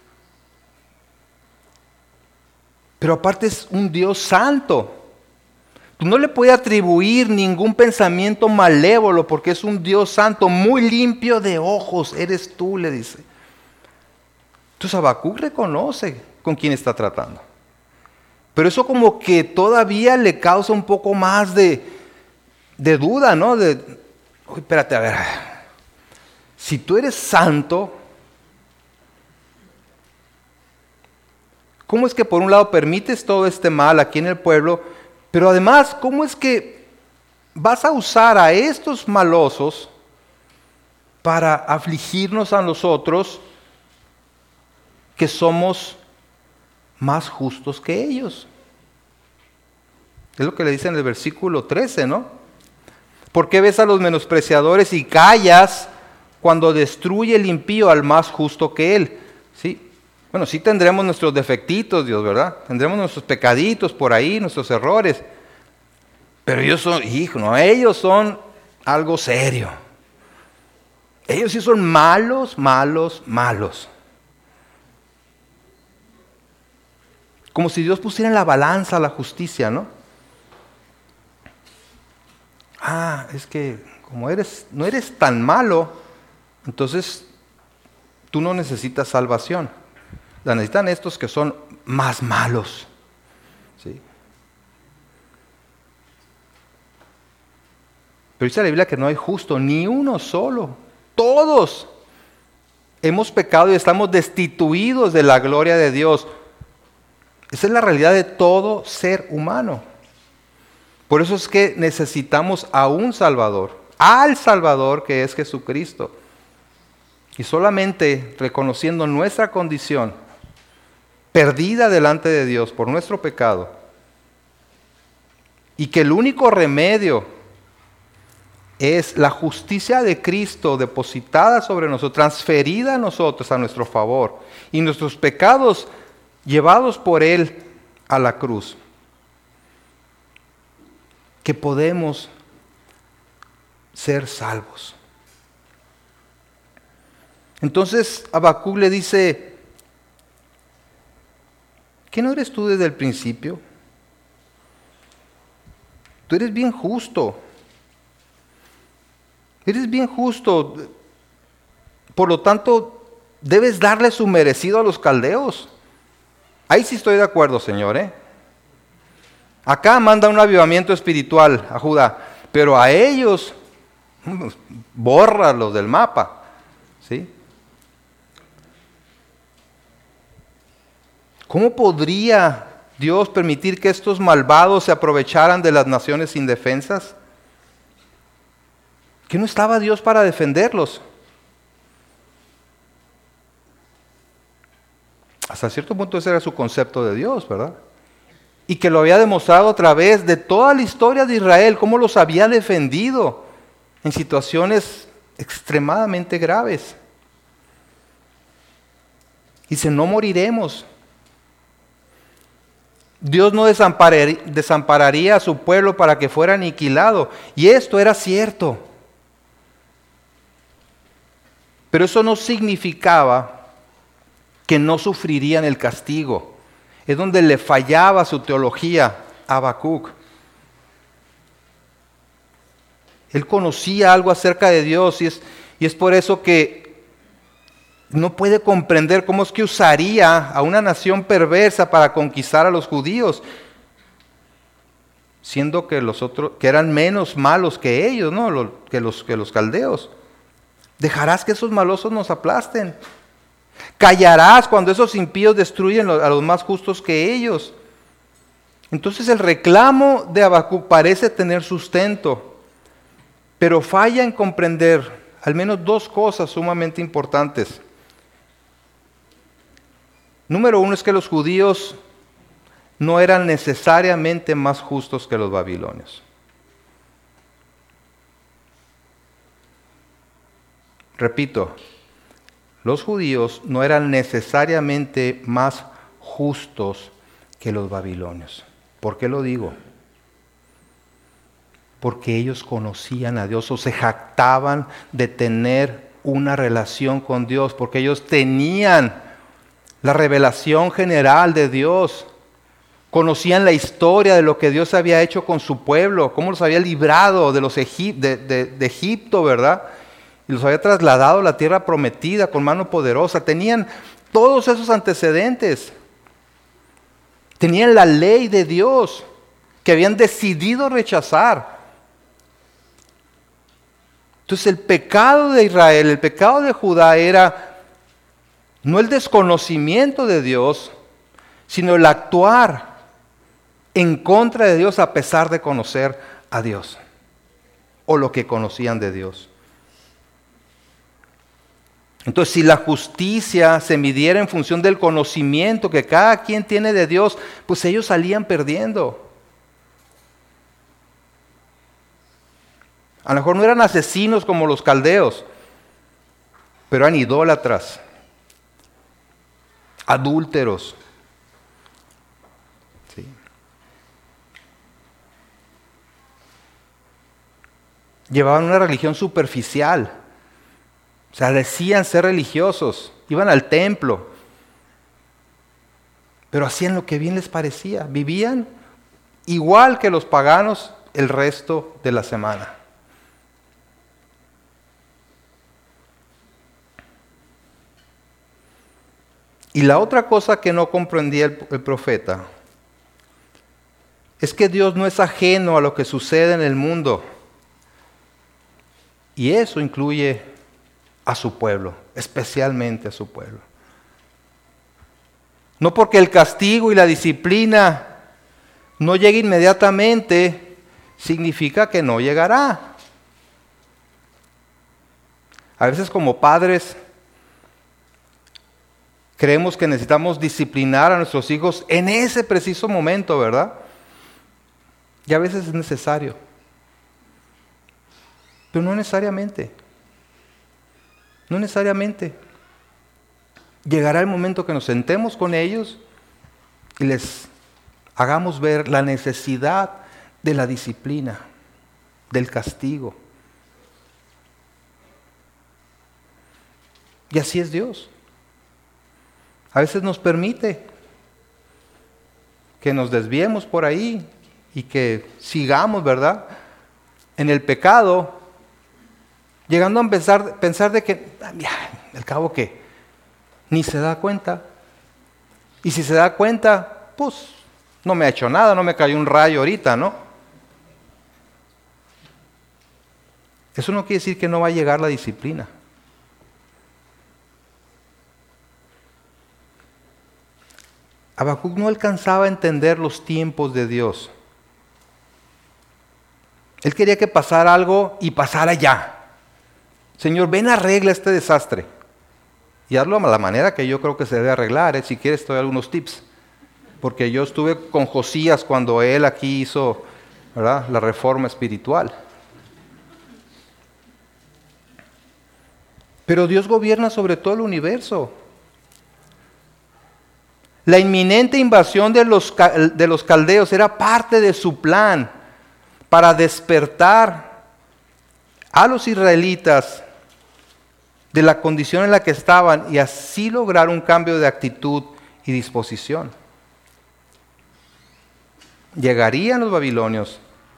Pero aparte es un Dios santo. Tú no le puedes atribuir ningún pensamiento malévolo porque es un Dios santo, muy limpio de ojos, eres tú, le dice. Entonces Habacuc reconoce con quién está tratando. Pero eso como que todavía le causa un poco más de, de duda, ¿no? De, uy, espérate, a ver, si tú eres santo, ¿cómo es que por un lado permites todo este mal aquí en el pueblo? Pero además, ¿cómo es que vas a usar a estos malosos para afligirnos a nosotros que somos más justos que ellos? Es lo que le dice en el versículo trece, ¿no? ¿Por qué ves a los menospreciadores y callas cuando destruye el impío al más justo que él? ¿Sí? Bueno, sí tendremos nuestros defectitos, Dios, ¿verdad? Tendremos nuestros pecaditos por ahí, nuestros errores. Pero ellos son, hijo, no, ellos son algo serio. Ellos sí son malos, malos, malos. Como si Dios pusiera en la balanza la justicia, ¿no? Ah, es que como eres, no eres tan malo, entonces tú no necesitas salvación. La necesitan estos que son más malos. ¿Sí? Pero dice la Biblia que no hay justo, ni uno solo. Todos hemos pecado y estamos destituidos de la gloria de Dios. Esa es la realidad de todo ser humano. Por eso es que necesitamos a un Salvador, al Salvador que es Jesucristo. Y solamente reconociendo nuestra condición perdida delante de Dios por nuestro pecado, y que el único remedio es la justicia de Cristo depositada sobre nosotros, transferida a nosotros a nuestro favor, y nuestros pecados llevados por Él a la cruz, que podemos ser salvos. Entonces Habacuc le dice, ¿qué no eres tú desde el principio? Tú eres bien justo. Eres bien justo. Por lo tanto, debes darle su merecido a los caldeos. Ahí sí estoy de acuerdo, Señor, ¿eh? Acá manda un avivamiento espiritual a Judá, pero a ellos, bórralos del mapa, ¿sí? ¿Cómo podría Dios permitir que estos malvados se aprovecharan de las naciones indefensas? ¿Que no estaba Dios para defenderlos? Hasta cierto punto ese era su concepto de Dios, ¿verdad? Y que lo había demostrado a través de toda la historia de Israel, cómo los había defendido en situaciones extremadamente graves. Dice, no moriremos. Dios no desampararía, desampararía a su pueblo para que fuera aniquilado. Y esto era cierto. Pero eso no significaba que no sufrirían el castigo. Es donde le fallaba su teología a Habacuc. Él conocía algo acerca de Dios y es, y es por eso que no puede comprender cómo es que usaría a una nación perversa para conquistar a los judíos, siendo que los otros, que eran menos malos que ellos, ¿no? Los, que, los, que los caldeos. Dejarás que esos malosos nos aplasten. Callarás cuando esos impíos destruyen a los más justos que ellos. Entonces el reclamo de Habacuc parece tener sustento, pero falla en comprender al menos dos cosas sumamente importantes. Número uno es que los judíos no eran necesariamente más justos que los babilonios. Repito, los judíos no eran necesariamente más justos que los babilonios. ¿Por qué lo digo? Porque ellos conocían a Dios o se jactaban de tener una relación con Dios, porque ellos tenían la revelación general de Dios. Conocían la historia de lo que Dios había hecho con su pueblo, cómo los había librado de, los Egip- de, de, de Egipto, ¿verdad? Y los había trasladado a la tierra prometida con mano poderosa. Tenían todos esos antecedentes. Tenían la ley de Dios que habían decidido rechazar. Entonces el pecado de Israel, el pecado de Judá era no el desconocimiento de Dios, sino el actuar en contra de Dios a pesar de conocer a Dios, o lo que conocían de Dios. Entonces, si la justicia se midiera en función del conocimiento que cada quien tiene de Dios, pues ellos salían perdiendo. A lo mejor no eran asesinos como los caldeos, pero eran idólatras, adúlteros. ¿Sí? Llevaban una religión superficial. O sea, decían ser religiosos, iban al templo, pero hacían lo que bien les parecía. Vivían igual que los paganos el resto de la semana. Y la otra cosa que no comprendía el, el profeta es que Dios no es ajeno a lo que sucede en el mundo. Y eso incluye a su pueblo, especialmente a su pueblo. No porque el castigo y la disciplina no llegue inmediatamente, significa que no llegará. A veces como padres creemos que necesitamos disciplinar a nuestros hijos en ese preciso momento, ¿verdad? Y a veces es necesario. Pero no necesariamente. No necesariamente. Llegará el momento que nos sentemos con ellos y les hagamos ver la necesidad de la disciplina, del castigo. Y así es Dios. A veces nos permite que nos desviemos por ahí y que sigamos, ¿verdad?, en el pecado, llegando a pensar, pensar de que, al cabo que ni se da cuenta. Y si se da cuenta, pues no me ha hecho nada, no me cayó un rayo ahorita, ¿no? Eso no quiere decir que no va a llegar la disciplina. Habacuc no alcanzaba a entender los tiempos de Dios. Él quería que pasara algo y pasara ya. Señor, ven, arregla este desastre. Y hazlo a la manera que yo creo que se debe arreglar. ¿eh? Si quieres, te doy algunos tips. Porque yo estuve con Josías cuando él aquí hizo, ¿verdad?, la reforma espiritual. Pero Dios gobierna sobre todo el universo. La inminente invasión de los, de los caldeos era parte de su plan para despertar a los israelitas de la condición en la que estaban y así lograr un cambio de actitud y disposición. Llegarían los babilonios,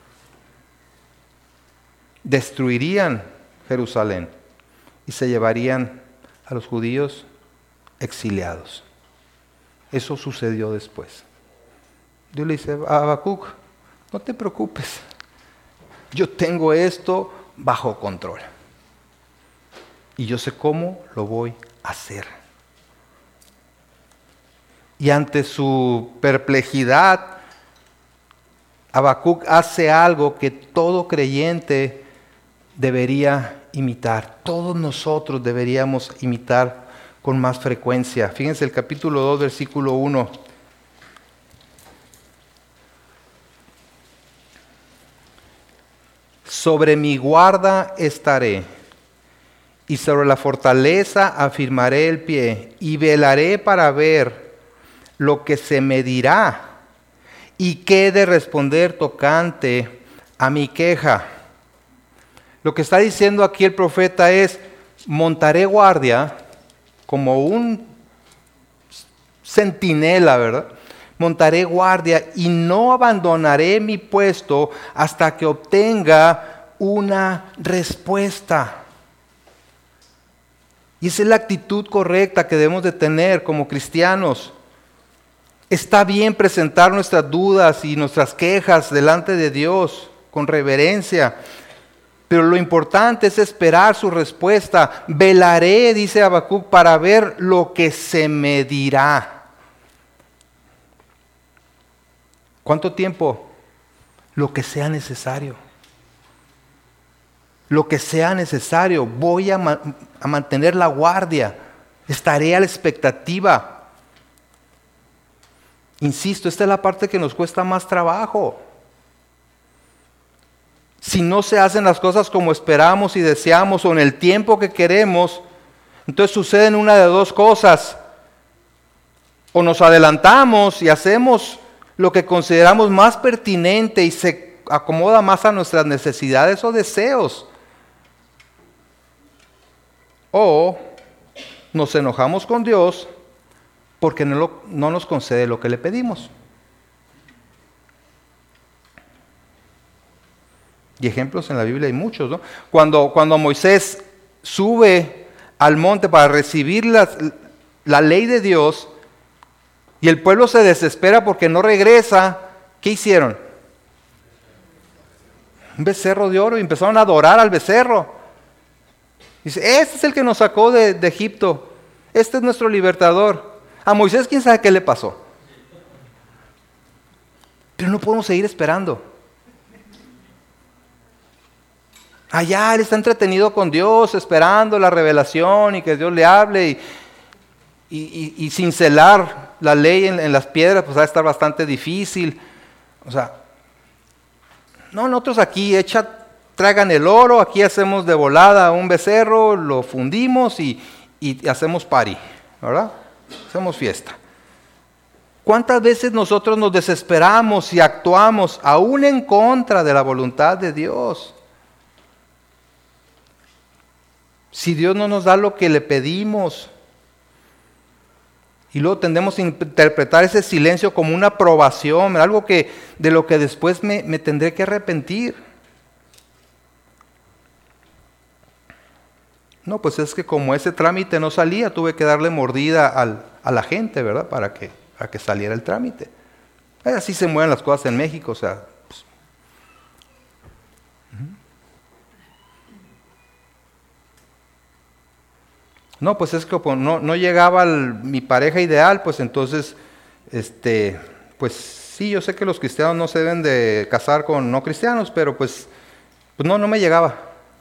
destruirían Jerusalén y se llevarían a los judíos exiliados. Eso sucedió después. Dios le dice a Habacuc, no te preocupes, yo tengo esto bajo control. Y yo sé cómo lo voy a hacer. Y ante su perplejidad, Habacuc hace algo que todo creyente debería imitar. Todos nosotros deberíamos imitar con más frecuencia. Fíjense el capítulo dos, versículo uno. Sobre mi guarda estaré, y sobre la fortaleza afirmaré el pie, y velaré para ver lo que se me dirá, y qué he de responder tocante a mi queja. Lo que está diciendo aquí el profeta es, montaré guardia como un centinela, ¿verdad? Montaré guardia y no abandonaré mi puesto hasta que obtenga una respuesta. Y esa es la actitud correcta que debemos de tener como cristianos. Está bien presentar nuestras dudas y nuestras quejas delante de Dios con reverencia, pero lo importante es esperar su respuesta. Velaré, dice Habacuc, para ver lo que se me dirá. ¿Cuánto tiempo? Lo que sea necesario. Lo que sea necesario. Voy a, ma- a mantener la guardia. Estaré a la expectativa. Insisto, esta es la parte que nos cuesta más trabajo. Si no se hacen las cosas como esperamos y deseamos o en el tiempo que queremos, entonces suceden una de dos cosas. O nos adelantamos y hacemos lo que consideramos más pertinente y se acomoda más a nuestras necesidades o deseos. O nos enojamos con Dios porque no, lo, no nos concede lo que le pedimos. Y ejemplos en la Biblia hay muchos, ¿no? Cuando, cuando Moisés sube al monte para recibir la, la ley de Dios y el pueblo se desespera porque no regresa, ¿qué hicieron? Un becerro de oro y empezaron a adorar al becerro. Dice, este es el que nos sacó de, de Egipto, este es nuestro libertador. A Moisés, quién sabe qué le pasó. Pero no podemos seguir esperando. Allá él está entretenido con Dios, esperando la revelación y que Dios le hable. Y, y, y, y cincelar la ley en, en las piedras, pues va a estar bastante difícil. O sea, no, nosotros aquí echa, traigan el oro, aquí hacemos de volada un becerro, lo fundimos y, y hacemos party, ¿verdad? Hacemos fiesta. ¿Cuántas veces nosotros nos desesperamos y actuamos aún en contra de la voluntad de Dios? Si Dios no nos da lo que le pedimos, y luego tendemos a interpretar ese silencio como una aprobación, algo que, de lo que después me, me tendré que arrepentir. No, pues es que como ese trámite no salía, tuve que darle mordida al, a la gente, ¿verdad? Para que, para que saliera el trámite. Así se mueven las cosas en México, o sea. Pues. No, pues es que no, no llegaba el, mi pareja ideal, pues entonces, este, pues sí, yo sé que los cristianos no se deben de casar con no cristianos, pero pues, pues no, no me llegaba.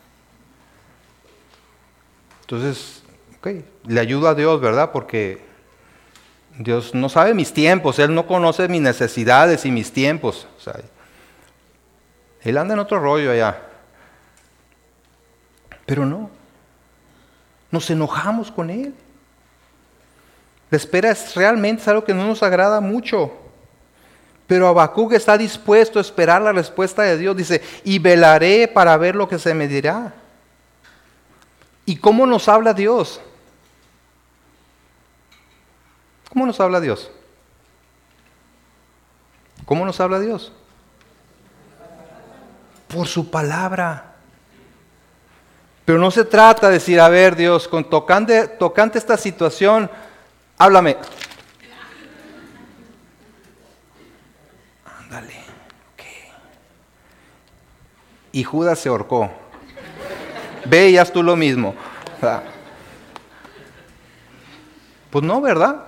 Entonces, ok, le ayudo a Dios, ¿verdad? Porque Dios no sabe mis tiempos, Él no conoce mis necesidades y mis tiempos. O sea, Él anda en otro rollo allá. Pero no, nos enojamos con Él. La espera es realmente es algo que no nos agrada mucho. Pero Habacuc está dispuesto a esperar la respuesta de Dios. Dice, y velaré para ver lo que se me dirá. ¿Y cómo nos habla Dios? ¿Cómo nos habla Dios? ¿Cómo nos habla Dios? Por su palabra. Pero no se trata de decir, a ver Dios, con tocante, tocante esta situación, háblame. Ándale. Okay. Y Judas se ahorcó. Ve y haz tú lo mismo. O sea, pues no, ¿verdad?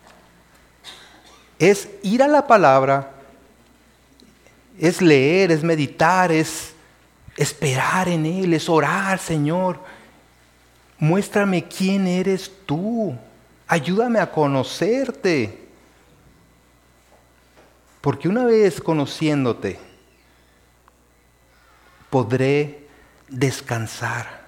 Es ir a la palabra, es leer, es meditar, es esperar en Él, es orar, Señor. Muéstrame quién eres tú. Ayúdame a conocerte. Porque una vez conociéndote, podré descansar.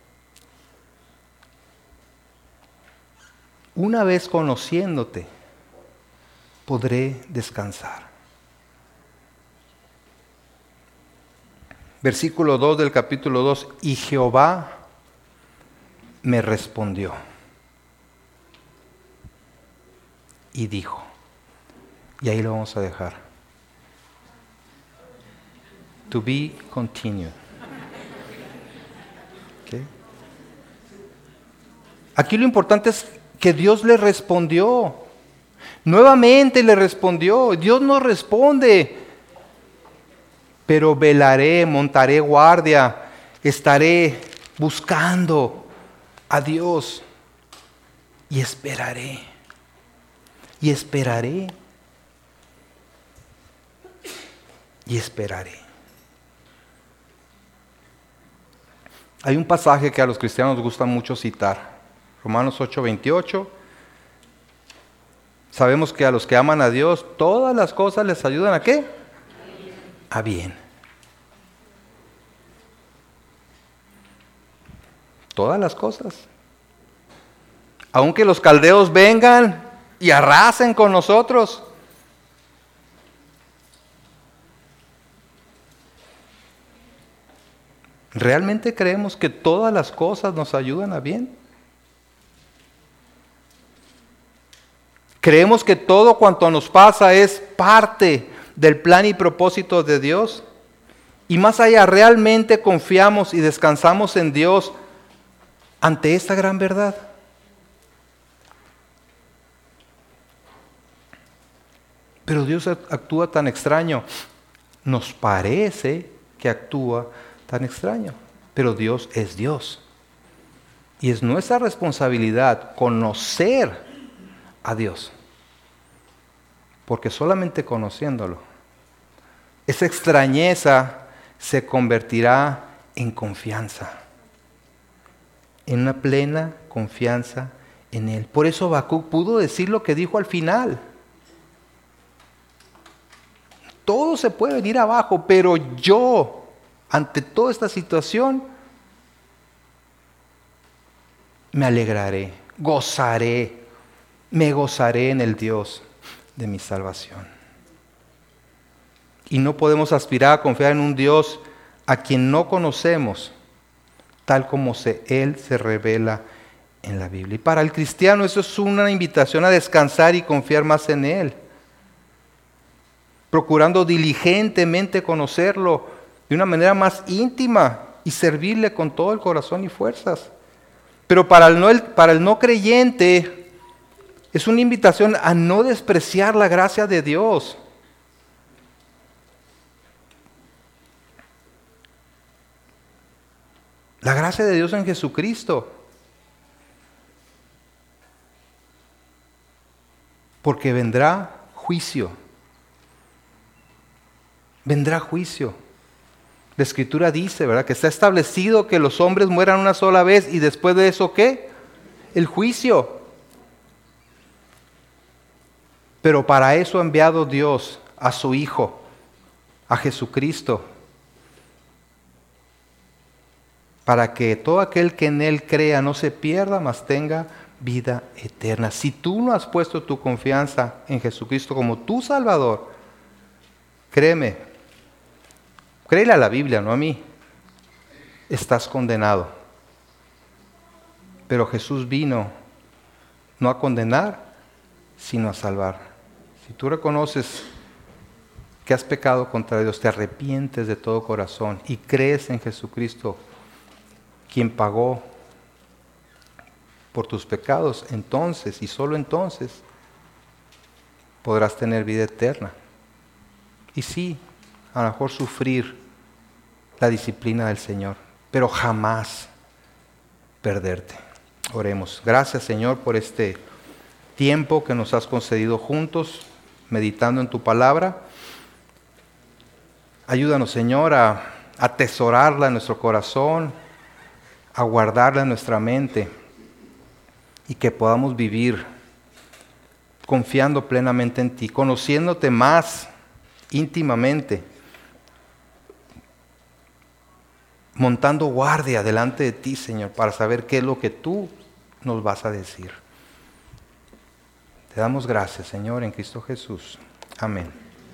Una vez conociéndote, podré descansar. Versículo dos del capítulo dos. Y Jehová me respondió y dijo, y ahí lo vamos a dejar. To be continued. Okay. Aquí lo importante es que Dios le respondió. Nuevamente le respondió. Dios no responde. Pero velaré, montaré guardia, estaré buscando a Dios y esperaré. Y esperaré. Y esperaré. Hay un pasaje que a los cristianos nos gusta mucho citar. Romanos ocho veintiocho. Sabemos que a los que aman a Dios, todas las cosas les ayudan ¿a qué? A bien. Todas las cosas. Aunque los caldeos vengan y arrasen con nosotros. ¿Realmente creemos que todas las cosas nos ayudan a bien? ¿Creemos que todo cuanto nos pasa es parte del plan y propósito de Dios? Y más allá, ¿realmente confiamos y descansamos en Dios ante esta gran verdad? Pero Dios actúa tan extraño. Nos parece que actúa tan extraño, pero Dios es Dios. Y es nuestra responsabilidad conocer a Dios. Porque solamente conociéndolo, esa extrañeza se convertirá en confianza, en una plena confianza en Él. Por eso Habacuc pudo decir lo que dijo al final. Todo se puede venir abajo, pero yo, ante toda esta situación, me alegraré, gozaré, me gozaré en el Dios de mi salvación. Y no podemos aspirar a confiar en un Dios a quien no conocemos, tal como se, Él se revela en la Biblia. Y para el cristiano eso es una invitación a descansar y confiar más en Él, procurando diligentemente conocerlo de una manera más íntima y servirle con todo el corazón y fuerzas. Pero para el no, para el no creyente es una invitación a no despreciar la gracia de Dios. La gracia de Dios en Jesucristo. Porque vendrá juicio. Vendrá juicio. La Escritura dice, ¿verdad?, que está establecido que los hombres mueran una sola vez y después de eso, ¿qué? El juicio. Pero para eso ha enviado Dios a su Hijo, a Jesucristo, para que todo aquel que en Él crea no se pierda, mas tenga vida eterna. Si tú no has puesto tu confianza en Jesucristo como tu Salvador, créeme, créele a la Biblia, no a mí, estás condenado. Pero Jesús vino no a condenar, sino a salvar. Si tú reconoces que has pecado contra Dios, te arrepientes de todo corazón y crees en Jesucristo, quien pagó por tus pecados, entonces y solo entonces podrás tener vida eterna. Y sí, a lo mejor sufrir la disciplina del Señor, pero jamás perderte. Oremos. Gracias, Señor, por este tiempo que nos has concedido juntos, meditando en tu palabra. Ayúdanos, Señor, a atesorarla en nuestro corazón, a guardarla en nuestra mente y que podamos vivir confiando plenamente en ti, conociéndote más íntimamente, montando guardia delante de ti, Señor, para saber qué es lo que tú nos vas a decir. Te damos gracias, Señor, en Cristo Jesús. Amén.